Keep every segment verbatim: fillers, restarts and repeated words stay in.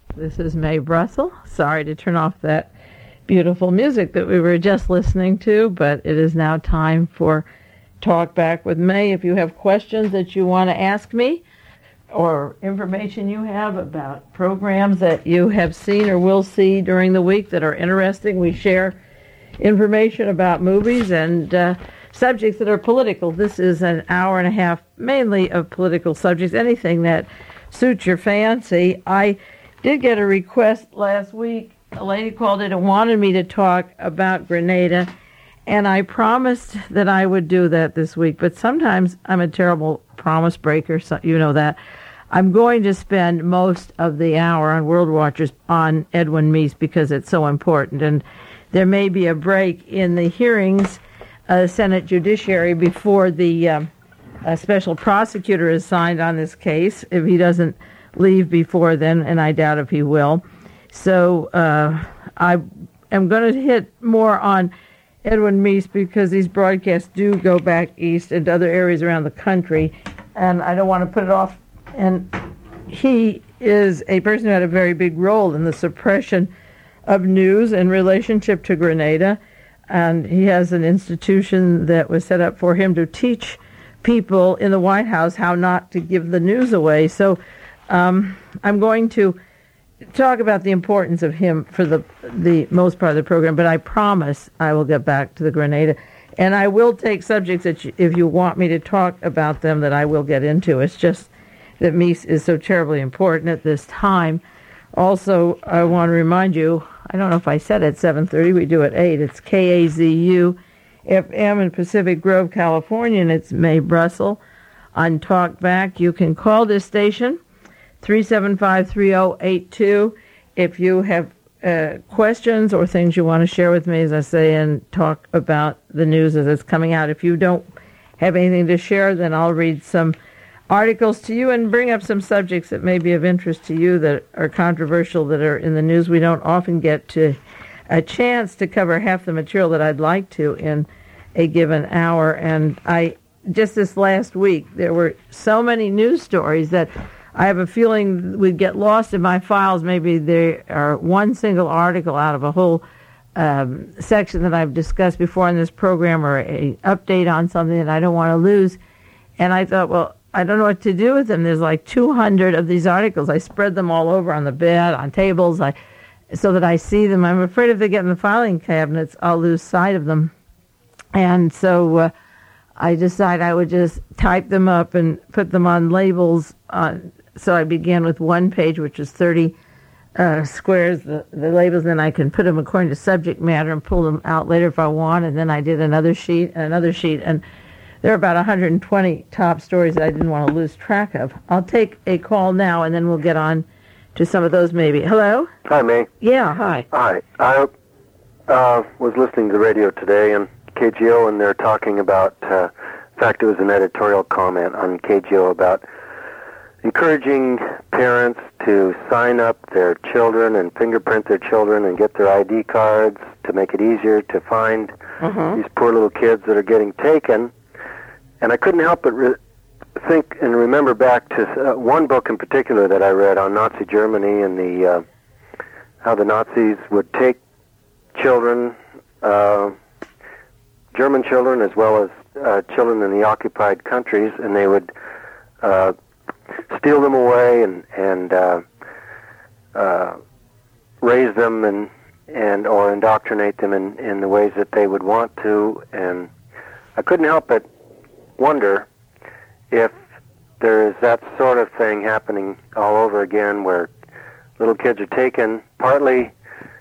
This is Mae Brussel. Sorry to turn off that beautiful music that we were just listening to, but it is now time for Talk Back with Mae. If you have questions that you want to ask me or information you have about programs that you have seen or will see during the week that are interesting, we share information about movies and uh, subjects that are political. This is an hour and a half mainly of political subjects, anything that suits your fancy. I did get a request last week. A lady called in and wanted me to talk about Grenada, and I promised that I would do that this week, but sometimes I'm a terrible promise breaker, so you know that. I'm going to spend most of the hour on World Watchers on Edwin Meese because it's so important, and there may be a break in the hearings, uh, Senate Judiciary, before the um, uh, special prosecutor is signed on this case, if he doesn't leave before then, and I doubt if he will. So uh, I am going to hit more on Edwin Meese because these broadcasts do go back east into other areas around the country, and I don't want to put it off. And he is a person who had a very big role in the suppression of news in relationship to Grenada, and he has an institution that was set up for him to teach people in the White House how not to give the news away. So um, I'm going to talk about the importance of him for the the most part of the program, but I promise I will get back to the Grenada. And I will take subjects that you, if you want me to talk about them, that I will get into. It's just that Meese is so terribly important at this time. Also, I want to remind you, I don't know if I said at seven thirty, we do at eight. It's K A Z U F M in Pacific Grove, California, and it's Mae Brussel on Talk Back. You can call this station, three seven five, three oh eight two, if you have uh, questions or things you want to share with me, as I say, and talk about the news as it's coming out. If you don't have anything to share, then I'll read some articles to you and bring up some subjects that may be of interest to you that are controversial, that are in the news. We don't often get to a chance to cover half the material that I'd like to in a given hour. And I just this last week, there were so many news stories that I have a feeling we'd get lost in my files. Maybe there are one single article out of a whole um, section that I've discussed before in this program, or a update on something that I don't want to lose. And I thought, well, I don't know what to do with them. There's like two hundred of these articles. I spread them all over on the bed, on tables, I, so that I see them. I'm afraid if they get in the filing cabinets, I'll lose sight of them. And so uh, I decided I would just type them up and put them on labels. On, so I began with one page, which is thirty uh, squares, the, the labels, and then I can put them according to subject matter and pull them out later if I want. And then I did another sheet and another sheet. And there are about one hundred twenty top stories that I didn't want to lose track of. I'll take a call now, and then we'll get on to some of those maybe. Hello? Hi, Mae. Yeah, hi. Hi. I uh, was listening to the radio today, and K G O, and they're talking about, uh, in fact, it was an editorial comment on K G O about encouraging parents to sign up their children and fingerprint their children and get their I D cards to make it easier to find uh-huh. these poor little kids that are getting taken. And I couldn't help but re- think and remember back to uh, one book in particular that I read on Nazi Germany and the uh, how the Nazis would take children, uh, German children as well as uh, children in the occupied countries, and they would uh, steal them away and and uh, uh, raise them and and or indoctrinate them in, in the ways that they would want to. And I couldn't help but wonder if there is that sort of thing happening all over again, where little kids are taken partly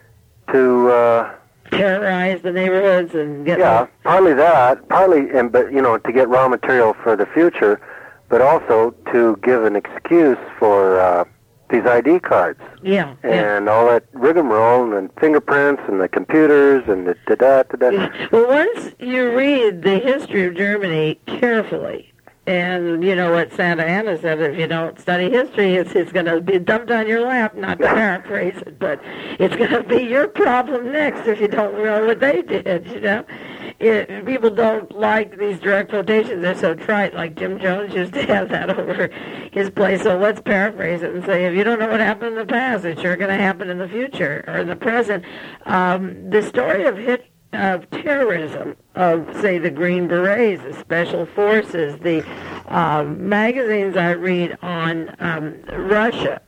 to uh, terrorize the neighborhoods and get yeah, them. partly that, partly and but you know to get raw material for the future, but also to give an excuse for uh, these I D cards. Yeah, and yeah. all that rigmarole and fingerprints and the computers and the da da da da. Well, once you read the history of Germany carefully, and you know what Santa Anna said, if you don't study history, it's it's going to be dumped on your lap, not to paraphrase it, but it's going to be your problem next if you don't know what they did, you know. It, people don't like these direct quotations. They're so trite, like Jim Jones used to have that over his place. So let's paraphrase it and say, if you don't know what happened in the past, it's sure going to happen in the future or in the present. Um, the story of hit of terrorism, of, say, the Green Berets, the Special Forces, the uh, magazines I read on um, Russia.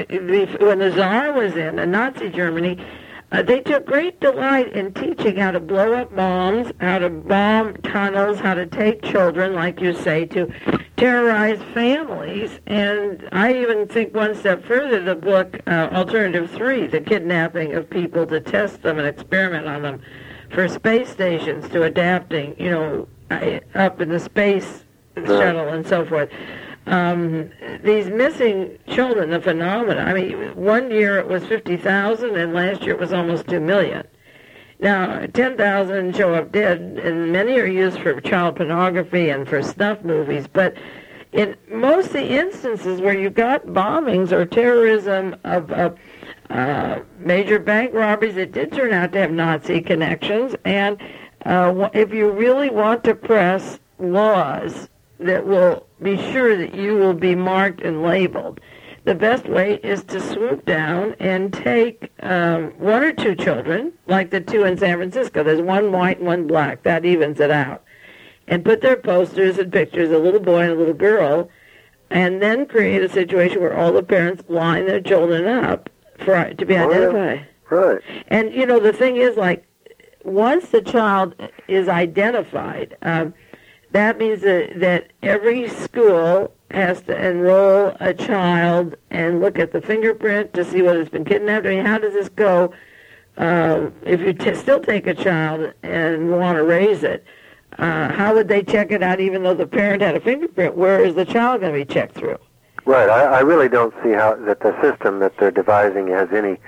When the Tsar was in, in Nazi Germany, uh, they took great delight in teaching how to blow up bombs, how to bomb tunnels, how to take children, like you say, to terrorize families. And I even think one step further, the book uh, Alternative three, the kidnapping of people to test them and experiment on them for space stations, to adapting, you know, up in the space shuttle and so forth. Um, these missing children, the phenomena, I mean, one year it was fifty thousand, and last year it was almost two million. Now, ten thousand show up dead, and many are used for child pornography and for snuff movies, but in most of the instances where you got bombings or terrorism of, of uh, major bank robberies, it did turn out to have Nazi connections, and uh, if you really want to press laws that will be sure that you will be marked and labeled, the best way is to swoop down and take um, one or two children, like the two in San Francisco. There's one white and one black. That evens it out. And put their posters and pictures, a little boy and a little girl, and then create a situation where all the parents line their children up for to be identified. Oh, yeah. Right. And, you know, the thing is, like, once the child is identified, um, that means that, that every school has to enroll a child and look at the fingerprint to see whether it's been kidnapped. I mean, how does this go uh, if you t- still take a child and want to raise it? Uh, how would they check it out even though the parent had a fingerprint? Where is the child going to be checked through? Right. I, I really don't see how that the system that they're devising has any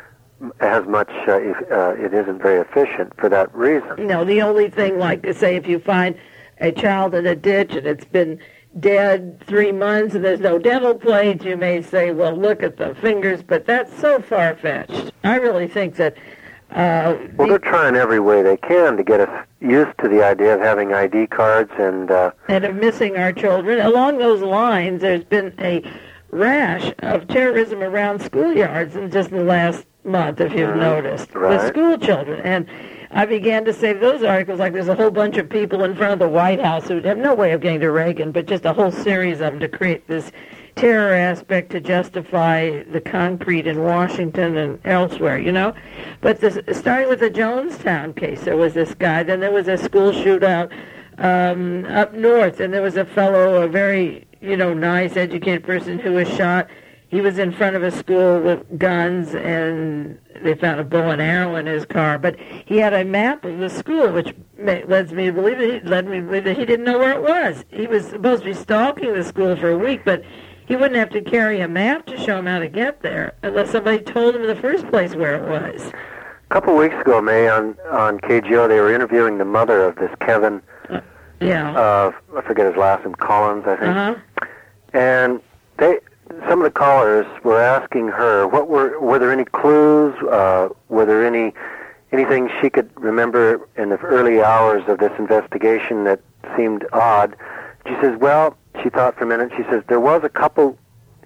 has much. Uh, if, uh, it isn't very efficient for that reason. No, the only thing, like, say, if you find a child in a ditch and it's been dead three months and there's no dental plates, you may say, well, look at the fingers, but that's so far-fetched. I really think that... Uh, well, they're trying every way they can to get us used to the idea of having I D cards and... Uh, and of missing our children. Along those lines, there's been a rash of terrorism around schoolyards in just the last month, if you've mm-hmm. noticed, right. with school children. And I began to save those articles, like there's a whole bunch of people in front of the White House who have no way of getting to Reagan, but just a whole series of them to create this terror aspect to justify the concrete in Washington and elsewhere, you know. But this, starting with the Jonestown case, there was this guy, then there was a school shootout um, up north, and there was a fellow, a very, you know, nice, educated person who was shot. He was in front of a school with guns, and they found a bow and arrow in his car. But he had a map of the school, which led me to believe that he, led me to believe that he didn't know where it was. He was supposed to be stalking the school for a week, but he wouldn't have to carry a map to show him how to get there unless somebody told him in the first place where it was. A couple of weeks ago, May, on, on K G O, they were interviewing the mother of this Kevin. Uh, yeah. Uh, I forget his last name, Collins, I think. Uh-huh. And they... some of the callers were asking her, what were were there any clues? Uh, were there any anything she could remember in the early hours of this investigation that seemed odd? She says, well, she thought for a minute. She says there was a couple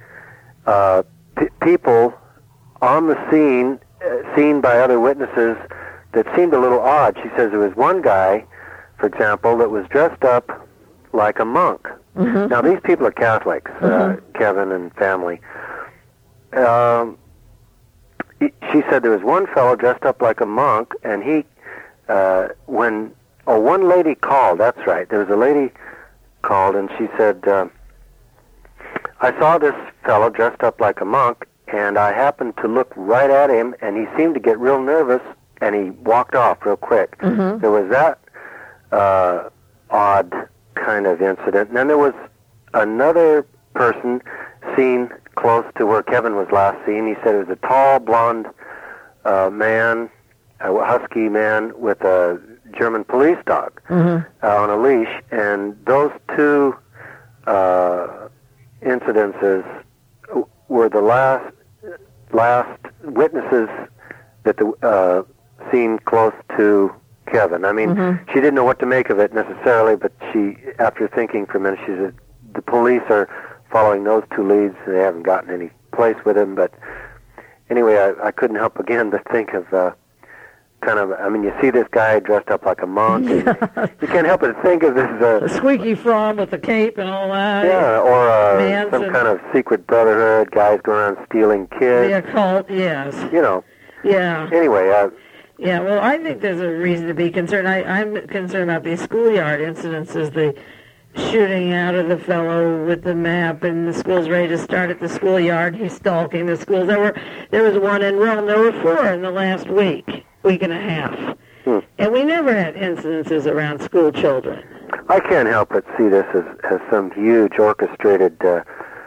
uh, p- people on the scene, uh, seen by other witnesses, that seemed a little odd. She says there was one guy, for example, that was dressed up like a monk. Mm-hmm. Now, these people are Catholics, uh, mm-hmm. Kevin and family. Um, he, she said there was one fellow dressed up like a monk, and he, uh, when, oh, one lady called, that's right, there was a lady called, and she said, uh, I saw this fellow dressed up like a monk, and I happened to look right at him, and he seemed to get real nervous, and he walked off real quick. Mm-hmm. There was that uh, odd kind of incident. And then there was another person seen close to where Kevin was last seen. He said it was a tall, blonde uh, man, a husky man with a German police dog mm-hmm. uh, on a leash. And those two uh, incidences were the last last witnesses that the uh, seen close to Kevin. I mean, mm-hmm. she didn't know what to make of it necessarily, but she, after thinking for a minute, she said, the police are following those two leads. They haven't gotten any place with him, but anyway, I, I couldn't help again but think of uh, kind of, I mean, you see this guy dressed up like a monk, and you can't help but think of this... Uh, a squeaky frog with the cape and all that. Yeah, or uh, Manson. some kind of secret brotherhood, guys going around stealing kids. The occult, yes. You know. Yeah. Anyway, uh, Yeah, well, I think there's a reason to be concerned. I, I'm concerned about these schoolyard incidences, the shooting out of the fellow with the map, and the school's ready to start at the schoolyard. He's stalking the schools. There were there was one in Rome. There were four in the last week, week and a half. Hmm. And we never had incidences around school children. I can't help but see this as, as some huge orchestrated uh,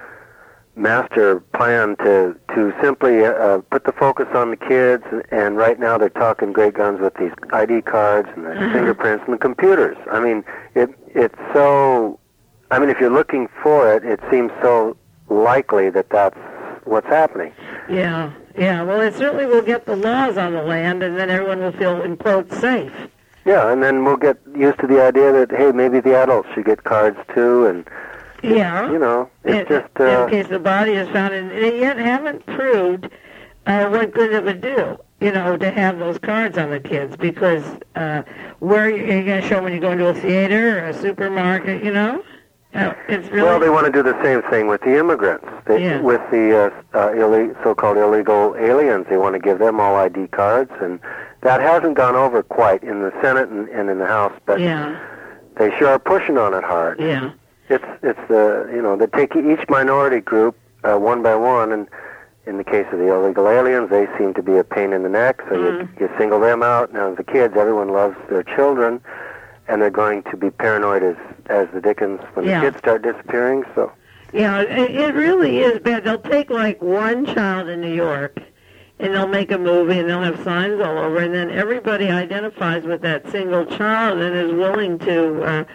master plan to to simply uh, put the focus on the kids, and right now they're talking great guns with these I D cards and the uh-huh. fingerprints and the computers. I mean, it it's so. I mean, if you're looking for it, it seems so likely that that's what's happening. Yeah, yeah. Well, it certainly will get the laws on the land, and then everyone will feel, in quotes, safe. Yeah, and then we'll get used to the idea that, hey, maybe the adults should get cards too, and yeah, you know, it's in, just uh, in case the body is found, and they yet haven't proved uh, what good it would do, you know, to have those cards on the kids, because uh, where are you, are you going to show them when you go into a theater or a supermarket, you know? Uh, it's really well, they want to do the same thing with the immigrants, they, yeah. with the uh, uh, ille- so-called illegal aliens. They want to give them all I D cards, and that hasn't gone over quite in the Senate and, and in the House, but yeah. they sure are pushing on it hard. Yeah. It's it's the you know they take each minority group uh, one by one, and in the case of the illegal aliens, they seem to be a pain in the neck. So mm. you you single them out. Now the kids, everyone loves their children, and they're going to be paranoid as as the dickens when yeah. the kids start disappearing. So yeah, it, it really is bad. They'll take like one child in New York, and they'll make a movie, and they'll have signs all over, and then everybody identifies with that single child and is willing to. Uh,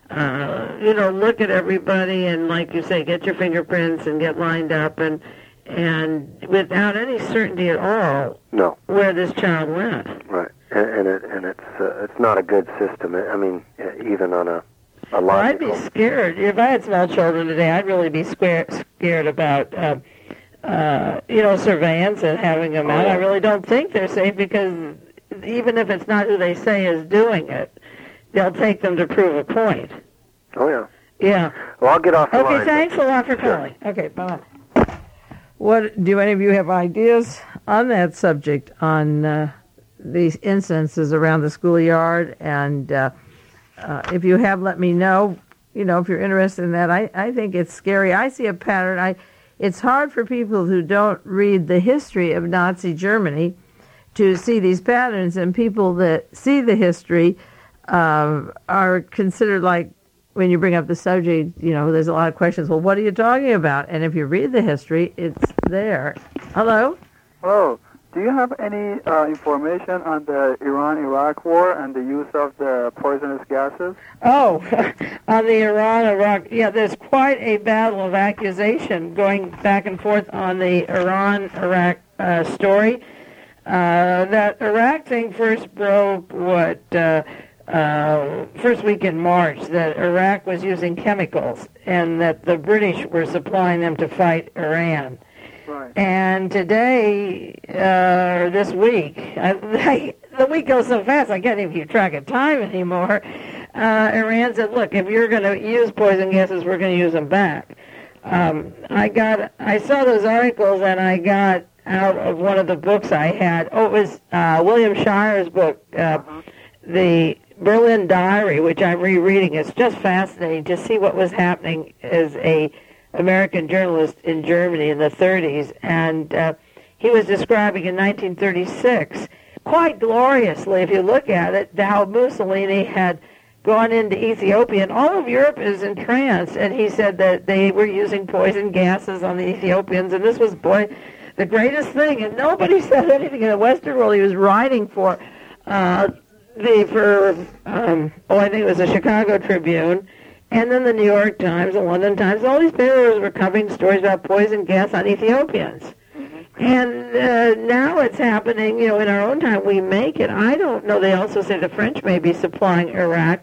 Uh, you know, look at everybody and, like you say, get your fingerprints and get lined up, and and without any certainty at all, no, where this child went. Right, and, and it and it's uh, it's not a good system. I mean, even on a a logical. Well, I'd be scared if I had small children today. I'd really be scared scared about uh, uh, you know surveillance and having them out. I really don't think they're safe, because even if it's not who they say is doing it, they'll take them to prove a point. Oh, yeah. Yeah. Well, I'll get off the okay, line. Okay, thanks a lot for sure. calling. Okay, bye-bye. What, do any of you have ideas on that subject, on uh, these instances around the schoolyard? And uh, uh, if you have, let me know. You know, if you're interested in that. I, I think it's scary. I see a pattern. I It's hard for people who don't read the history of Nazi Germany to see these patterns, and people that see the history uh, are considered like, when you bring up the subject, you know, there's a lot of questions. Well, what are you talking about? And if you read the history, it's there. Hello? Hello. Do you have any uh, information on the Iran-Iraq war and the use of the poisonous gases? Oh, on the Iran-Iraq, yeah, there's quite a battle of accusation going back and forth on the Iran-Iraq uh, story. Uh, that Iraq thing first broke, what, uh, Uh, first week in March, that Iraq was using chemicals and that the British were supplying them to fight Iran. Right. And today, uh, or this week, I, I, the week goes so fast I can't even keep track of time anymore. Uh, Iran said, look, if you're going to use poison gases, we're going to use them back. Um, I got, I saw those articles and I got out of one of the books I had. Oh, it was uh, William Shire's book, uh, uh-huh. the Berlin Diary, which I'm rereading. It's just fascinating to see what was happening as a American journalist in Germany in the thirties. And uh, he was describing in nineteen thirty-six, quite gloriously, if you look at it, how Mussolini had gone into Ethiopia, and all of Europe is entranced. And he said that they were using poison gases on the Ethiopians, and this was, boy, the greatest thing. And nobody said anything in the Western world. He was writing for... Uh, The for um, oh I think it was the Chicago Tribune, and then the New York Times, the London Times. All these papers were covering stories about poison gas on Ethiopians, mm-hmm. and uh, now it's happening. You know, in our own time, we make it. I don't know. They also say the French may be supplying Iraq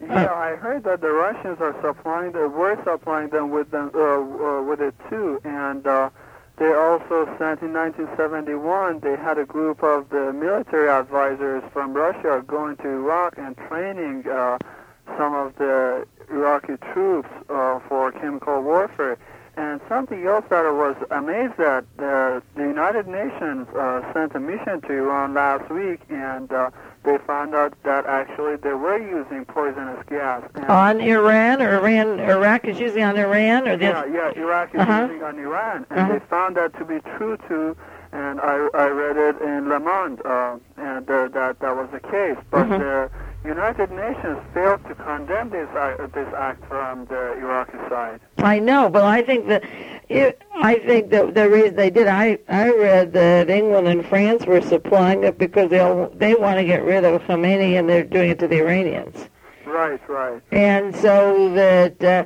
Yeah, I heard that the Russians are supplying, they were supplying them with them uh, uh, with it too, and uh, they also sent in nineteen seventy-one. They had a group of the military advisors from Russia going to Iraq and training uh, some of the Iraqi troops uh, for chemical warfare. And something else that I was amazed at, the, the United Nations uh, sent a mission to Iran last week, and uh, they found out that actually they were using poisonous gas. And On Iran, or Iran, Iraq is using on Iran, or the yeah, yeah, Iraq is Uh-huh. using on Iran, and Uh-huh. they found that to be true too. And I, I read it in Le Monde, uh, and uh, that that was the case. But Mhm. the United Nations failed to condemn this uh, this act from the Iraqi side. I know, but I think that it, I think that the reason they did, I I read that England and France were supplying it because they all, they want to get rid of Khomeini, and they're doing it to the Iranians, Right, right. and so that. Uh,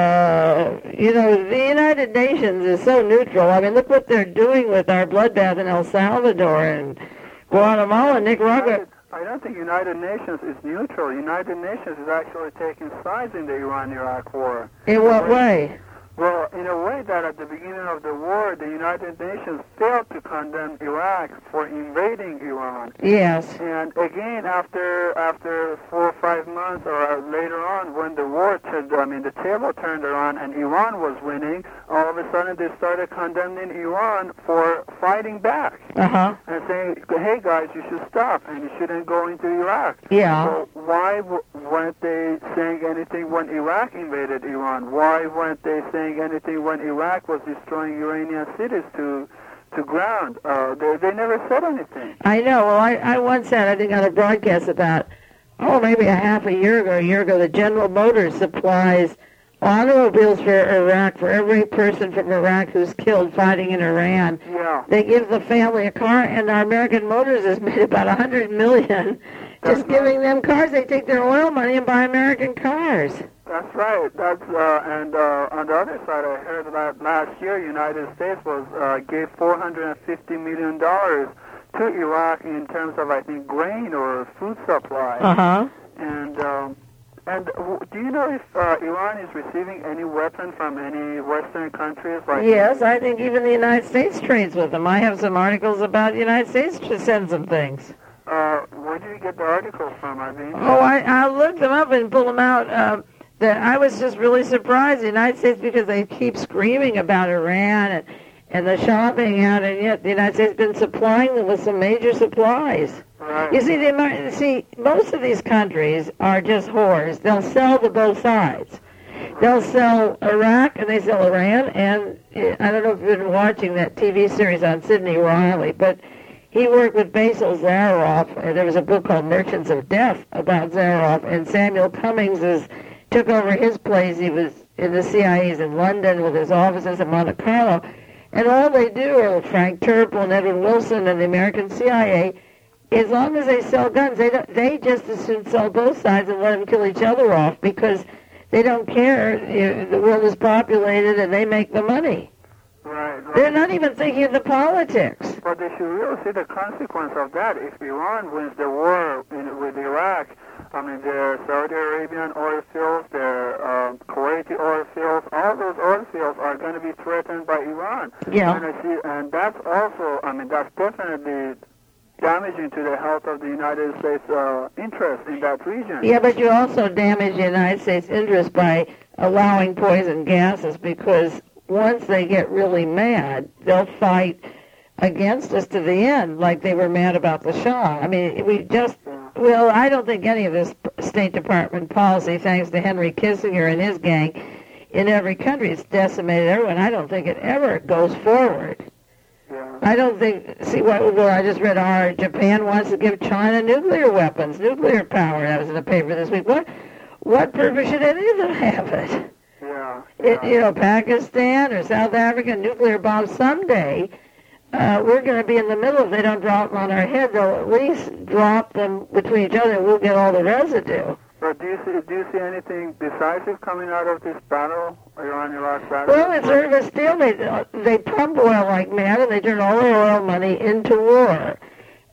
Uh, you know, the United Nations is so neutral. I mean, look what they're doing with our bloodbath in El Salvador and Guatemala, Nicaragua. I don't think United Nations is neutral. United Nations is actually taking sides in the Iran-Iraq war. In what way? Well, in a way that at the beginning of the war, the United Nations failed to condemn Iraq for invading Iran. Yes. And again, after after four or five months or later on, when the war turned, I mean, the table turned around and Iran was winning, all of a sudden they started condemning Iran for fighting back Uh-huh. and saying, hey guys, you should stop and you shouldn't go into Iraq. Yeah. So why w- weren't they saying anything when Iraq invaded Iran? Why weren't they saying anything when Iraq was destroying Iranian cities to to ground? Uh, they, they never said anything. I know. Well, I, I once said, I think on a broadcast about, oh, maybe a half a year ago, a year ago, that General Motors supplies automobiles for Iraq, for every person from Iraq who's killed fighting in Iran. Yeah. They give the family a car, and our American Motors has made about a hundred million just giving them cars. They take their oil money and buy American cars. That's right. That's uh, and uh, on the other side, I heard that last year, United States was uh, gave four hundred fifty million dollars to Iraq in terms of, I think, grain or food supply. Uh-huh. And um, and w- do you know if uh, Iran is receiving any weapon from any Western countries? Like Yes, I think even the United States trades with them. I have some articles about the United States to send some things. Uh, where do you get the articles from? I mean. Oh, I, I looked them up and pulled them out. Uh, that I was just really surprised, the United States, because they keep screaming about Iran and, and the shopping out, and yet the United States has been supplying them with some major supplies. Right. You see, the, Amer- see, most of these countries are just whores. They'll sell to both sides. They'll sell Iraq and they sell Iran, and uh, I don't know if you've been watching that T V series on Sidney Riley, but he worked with Basil Zaharoff, and there was a book called Merchants of Death about Zaharoff, and Samuel Cummings is, took over his place. He was in the C I A's in London with his offices in Monte Carlo, and all they do are Frank Turple and Edwin Wilson and the American C I A. As long as they sell guns, they don't, they just as soon sell both sides and let them kill each other off, because they don't care. The world is populated and they make the money. Right, right. They're not even thinking of the politics. But they should really see the consequence of that. If Iran wins the war in, with Iraq, I mean, the Saudi Arabian oil fields, the uh, Kuwaiti oil fields, all those oil fields are going to be threatened by Iran. Yeah. And, I see, and that's also, I mean, that's definitely damaging to the health of the United States uh, interest in that region. Yeah, but you also damage the United States interest by allowing poison gases, because once they get really mad, they'll fight against us to the end, like they were mad about the Shah. I mean, we just, well, I don't think any of this State Department policy, thanks to Henry Kissinger and his gang, in every country, it's decimated everyone. I don't think it ever goes forward. Yeah. I don't think, see, what, well, I just read, our Japan wants to give China nuclear weapons, nuclear power. That was in the paper this week. What, what purpose should any of them have it? Yeah. It, yeah. you know, Pakistan or South Africa, nuclear bombs someday, uh, we're going to be in the middle. If they don't drop them on our head, they'll at least drop them between each other, and we'll get all the residue. But do you see, do you see anything decisive coming out of this battle, Iran-Iraq battle? Well, it's sort of a stalemate. They pump oil like mad, and they turn all their oil money into war.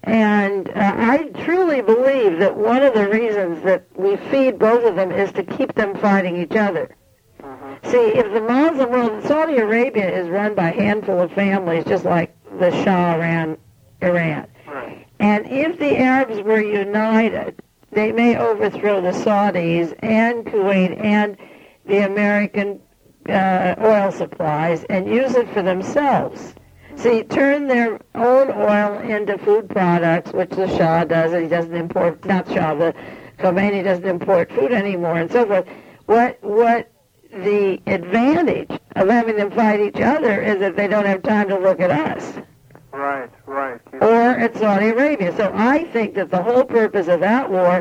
And uh, I truly believe that one of the reasons that we feed both of them is to keep them fighting each other. Mm-hmm. See, if the Muslim world, Saudi Arabia is run by a handful of families, just like the Shah ran Iran. Right. And if the Arabs were united, they may overthrow the Saudis and Kuwait and the American uh, oil supplies and use it for themselves. See, turn their own oil into food products, which the Shah does, and he doesn't import, not Shah, the Khomeini doesn't import food anymore, and so forth. What, what the advantage of having them fight each other is that they don't have time to look at us. Right, right. Or at Saudi Arabia. So I think that the whole purpose of that war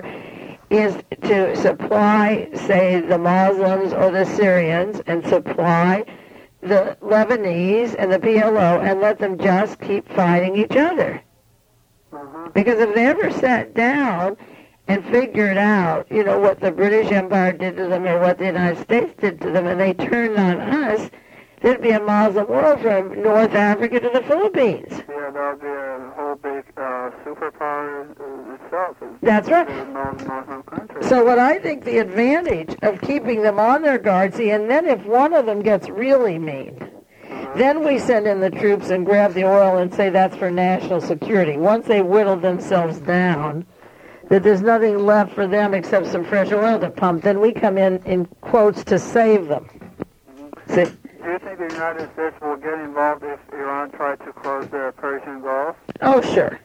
is to supply, say, the Muslims or the Syrians, and supply the Lebanese and the P L O, and let them just keep fighting each other. Mm-hmm. Because if they ever sat down and figured out, you know, what the British Empire did to them or what the United States did to them, and they turned on us, there'd be a Muslim world from North Africa to the Philippines. Yeah, there'll be a whole big uh, superpower uh, itself. That's right. The Muslim country. So what I think the advantage of keeping them on their guard, see, and then if one of them gets really mean, Mm-hmm. then we send in the troops and grab the oil and say that's for national security. Once they whittle themselves down, that there's nothing left for them except some fresh oil to pump, then we come in, in quotes, to save them. Mm-hmm. See? Do you think the United States will get involved if Iran tried to close the Persian Gulf? Oh, sure.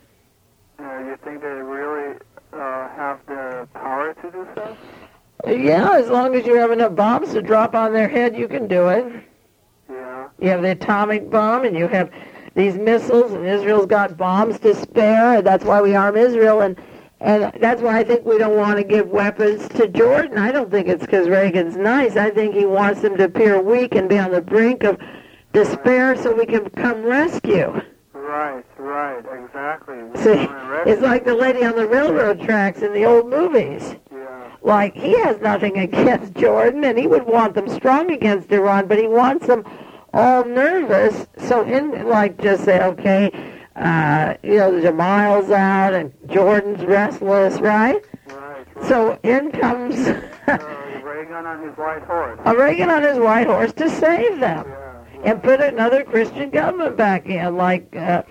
Uh, you think they really uh, have the power to do so? Yeah, as long as you have enough bombs to drop on their head, you can do it. Yeah. You have the atomic bomb, and you have these missiles, and Israel's got bombs to spare, and that's why we arm Israel, and and that's why I think we don't want to give weapons to Jordan. I don't think it's because Reagan's nice. I think he wants them to appear weak and be on the brink of despair so we can come rescue. Right, right, exactly. See, it's like the lady on the railroad tracks in the old movies. Yeah. Like, he has nothing against Jordan, and he would want them strong against Iran, but he wants them all nervous. So, in like, just say, okay, uh, you know, Jamal's out, and Jordan's restless, right? Right, right. So, in comes uh, Reagan on his white horse. a Reagan on his white horse to save them, Yeah, and put another Christian government back in, like uh,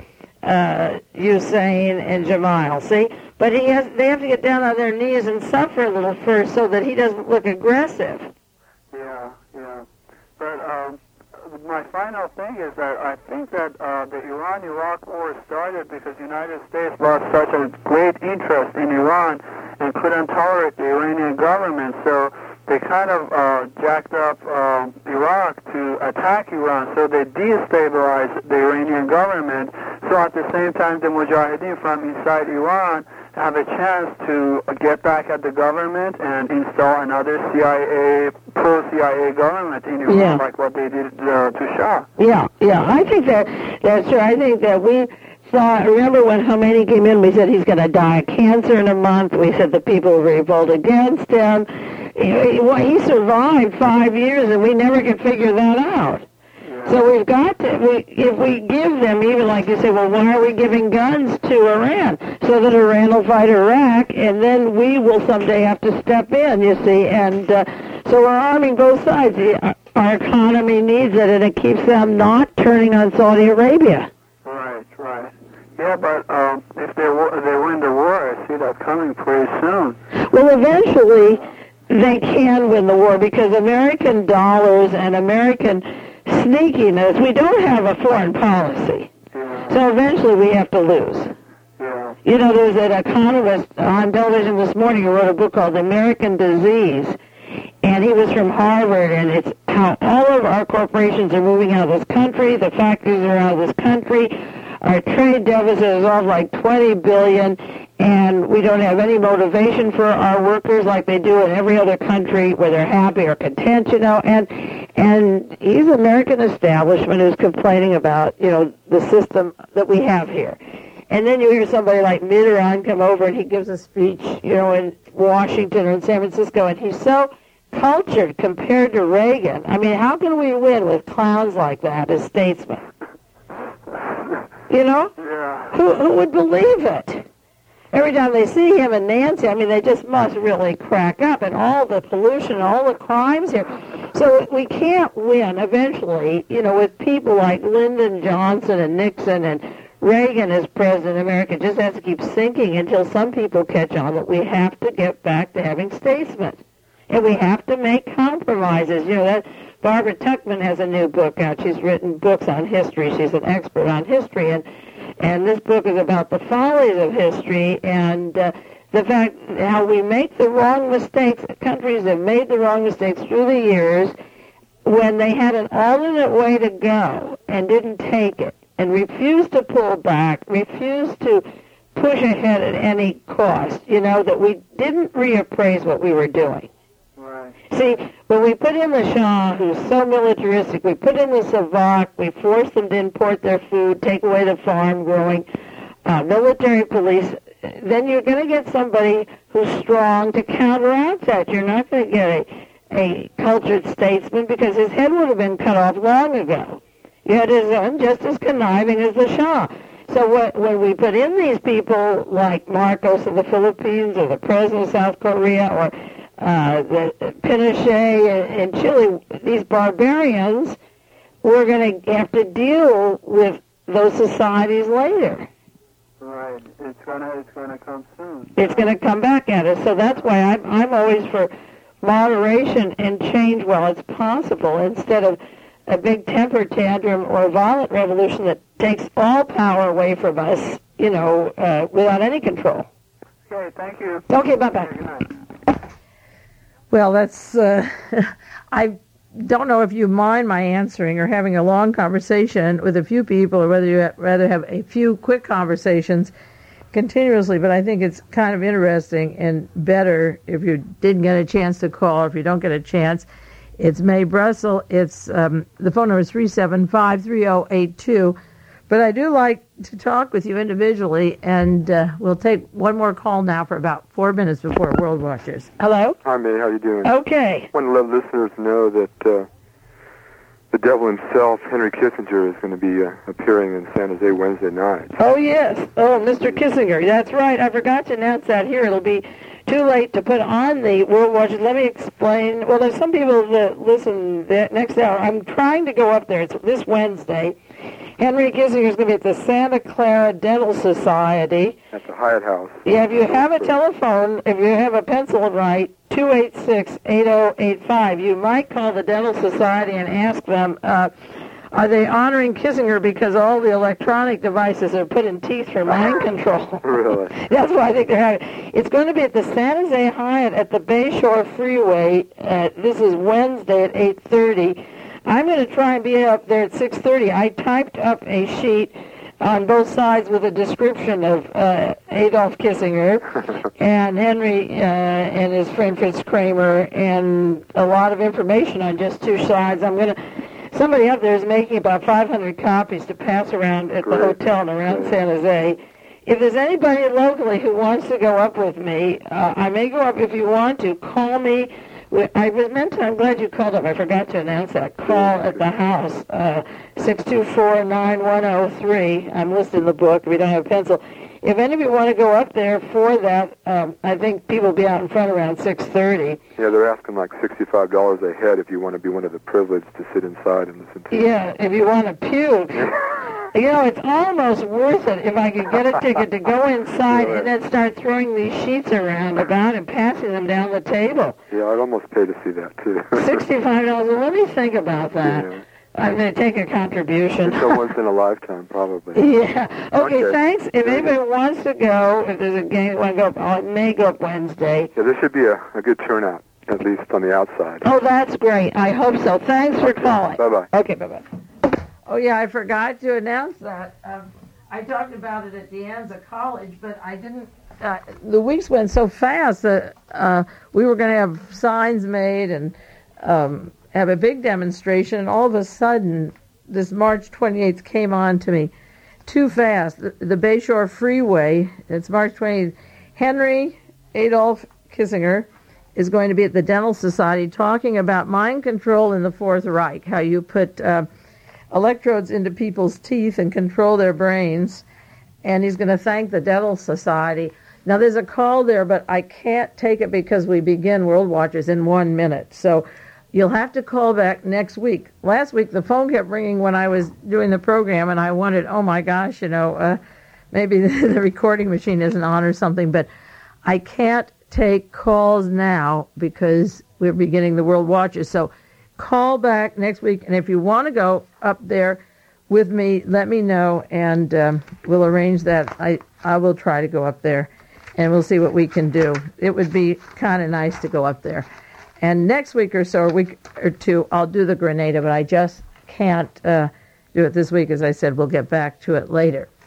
uh, Hussein and Jamal. See, but he has, they have to get down on their knees and suffer a little first, so that he doesn't look aggressive. yeah, yeah. But um, my final thing is that I think that uh, the Iran-Iraq war started because the United States lost such a great interest in Iran and couldn't tolerate the Iranian government, so they kind of uh, jacked up uh, Iraq to attack Iran, so they destabilized the Iranian government. So at the same time, the Mujahideen from inside Iran have a chance to get back at the government and install another C I A, pro-C I A government in Iran, Yeah. like what they did uh, to Shah. Yeah, yeah, I think that that's true. I think that we saw, remember when Khomeini came in, we said he's going to die of cancer in a month. We said the people will revolt against him. He, well, he survived five years, and we never could figure that out. Yeah. So we've got to, we, if we give them, even like you say, well, why are we giving guns to Iran? So that Iran will fight Iraq, and then we will someday have to step in, you see. And uh, so we're arming both sides. The, our economy needs it, and it keeps them not turning on Saudi Arabia. Right, right. Yeah, but um, if they wa- they win the war, I see that coming pretty soon. Well, eventually they can win the war because American dollars and American sneakiness, we don't have a foreign policy. Yeah, So eventually we have to lose. yeah, You know, there's an economist on television this morning who wrote a book called American Disease, and he was from Harvard, and it's how all of our corporations are moving out of this country, the factories are out of this country, our trade deficit is off like twenty billion dollars, and we don't have any motivation for our workers like they do in every other country where they're happy or content, you know, and and he's an American establishment who's complaining about, you know, the system that we have here. And then you hear somebody like Mitterrand come over and he gives a speech, you know, in Washington or in San Francisco, and he's so cultured compared to Reagan. I mean, how can we win with clowns like that as statesmen? You know? yeah. Who, who would believe it? every time they see him and Nancy, I mean, they just must really crack up, and all the pollution, all the crimes here. So we can't win eventually, you know, with people like Lyndon Johnson and Nixon and Reagan as president of America. It just has to keep sinking until some people catch on that we have to get back to having statesmen. And we have to make compromises. You know, that Barbara Tuchman has a new book out. She's written books on history. She's an expert on history. And, and this book is about the follies of history and uh, the fact how we make the wrong mistakes. Countries have made the wrong mistakes through the years when they had an alternate way to go and didn't take it and refused to pull back, refused to push ahead at any cost, you know, that we didn't reappraise what we were doing. Right. See, when we put in the Shah, who's so militaristic, we put in the Savak, we force them to import their food, take away the farm growing, uh, military police, then you're going to get somebody who's strong to counteract that. You're not going to get a, a cultured statesman because his head would have been cut off long ago. You had his own just as conniving as the Shah. So what, when we put in these people like Marcos of the Philippines or the president of South Korea or uh, the Pinochet in, in Chile, these barbarians, we're going to have to deal with those societies later. Right. It's gonna it's gonna come soon. It's going to come back at us. So that's why I'm I'm always for moderation and change while it's possible instead of a big temper tantrum or a violent revolution that takes all power away from us, you know, uh, without any control. Okay, thank you. Okay, bye-bye. Okay, good night. Well, that's, uh, I don't know if you mind my answering or having a long conversation with a few people or whether you rather have a few quick conversations continuously, but I think it's kind of interesting and better if you didn't get a chance to call or if you don't get a chance. It's Mae Brussel. It's um, the phone number is three seven five, three oh eight two. But I do like to talk with you individually, and uh, we'll take one more call now for about four minutes before World Watchers. Hello? Hi, Mae. How you doing? Okay. I want to let listeners know that uh, the devil himself, Henry Kissinger, is going to be uh, appearing in San Jose Wednesday night. Oh, yes. Oh, Mister Kissinger. That's right. I forgot to announce that here. It'll be too late to put on the World Watchers. Let me explain. Well, there's some people that listen that next hour. I'm trying to go up there. It's this Wednesday. Henry Kissinger is going to be at the Santa Clara Dental Society. At the Hyatt House. Yeah, if you have a telephone, if you have a pencil and write, two eight six, eight oh eight five, you might call the Dental Society and ask them, uh, are they honoring Kissinger because all the electronic devices are put in teeth for mind control? Really? That's why I think they're having. It's going to be at the San Jose Hyatt at the Bayshore Freeway. Uh, this is Wednesday at eight thirty. I'm going to try and be up there at six thirty. I typed up a sheet on both sides with a description of uh, Adolf Kissinger and Henry uh, and his friend Fritz Kramer and a lot of information on just two sides. I'm going to. Somebody up there is making about five hundred copies to pass around at Great. the hotel and around Great. San Jose. If there's anybody locally who wants to go up with me, uh, I may go up if you want to. Call me. I was meant to, I'm glad you called up. I forgot to announce that. Call at the house, uh, six two four, nine one oh three. I'm listed in the book if you don't have a pencil. If any of you want to go up there for that, um, I think people will be out in front around six thirty. Yeah, they're asking like sixty-five dollars a head if you want to be one of the privileged to sit inside and listen to it. Yeah, if you want to puke. You know, it's almost worth it if I could get a ticket to go inside and then start throwing these sheets around about and passing them down the table. Yeah, I'd almost pay to see that, too. sixty-five dollars. Well, let me think about that. Yeah. I'm going to take a contribution. It's once in a lifetime, probably. Yeah. Okay, Okay. thanks. If Very anybody good. wants to go, if there's a game you want to go up, oh, it may go up Wednesday. Yeah, there should be a, a good turnout, at least on the outside. Oh, that's great. I hope so. Thanks for Okay. calling. Bye-bye. Okay, bye-bye. Oh, yeah, I forgot to announce that. Um, I talked about it at De Anza College, but I didn't. Uh, the weeks went so fast that uh, we were going to have signs made and um, have a big demonstration, and all of a sudden, this March twenty-eighth came on to me too fast. The, the Bayshore Freeway, it's March twenty-eighth. Henry Adolf Kissinger is going to be at the Dental Society talking about mind control in the Fourth Reich, how you put uh, electrodes into people's teeth and control their brains. And he's going to thank the Dental Society. Now, there's a call there, but I can't take it because we begin World Watchers in one minute. So you'll have to call back next week. Last week, the phone kept ringing when I was doing the program, and I wondered, oh, my gosh, you know, uh, maybe the, the recording machine isn't on or something. But I can't take calls now because we're beginning the World Watchers. So call back next week, and if you want to go up there with me, let me know, and um, we'll arrange that. I, I will try to go up there, and we'll see what we can do. It would be kind of nice to go up there. And next week or so, or week or two, I'll do the Grenada, but I just can't uh, do it this week. As I said, we'll get back to it later.